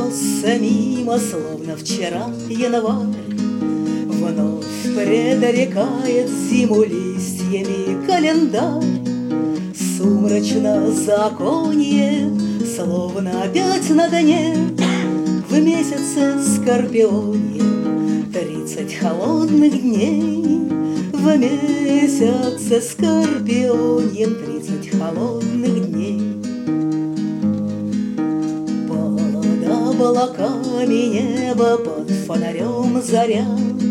Пронесся мимо, словно вчера январь, вновь предрекает зиму листьями календарь. Сумрачно законье, словно опять на дне, в месяце скорпионе 30 холодных дней. В месяце скорпионе 30 холодных дней. Под облаками небо, под фонарем заря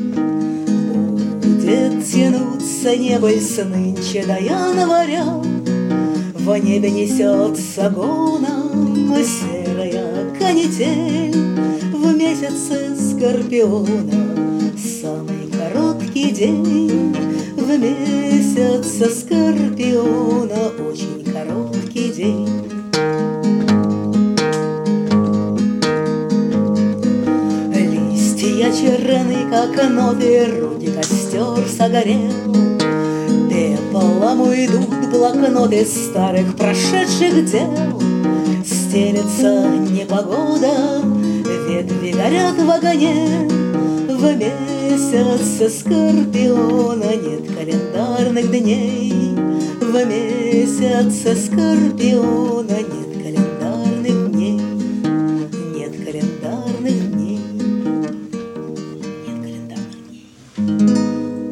будет тянуться небо с нынче до января. В небе несется гоном серая канитель. В месяце скорпиона самый короткий день. В месяце скорпиона очень короткий день. Листья черны, как ноты, руки костер согорел. Пеплом уйдут блокноты старых прошедших дел. Стелется непогода, ветви горят в огне. В месяце скорпиона нет календарных дней. В месяце скорпиона нет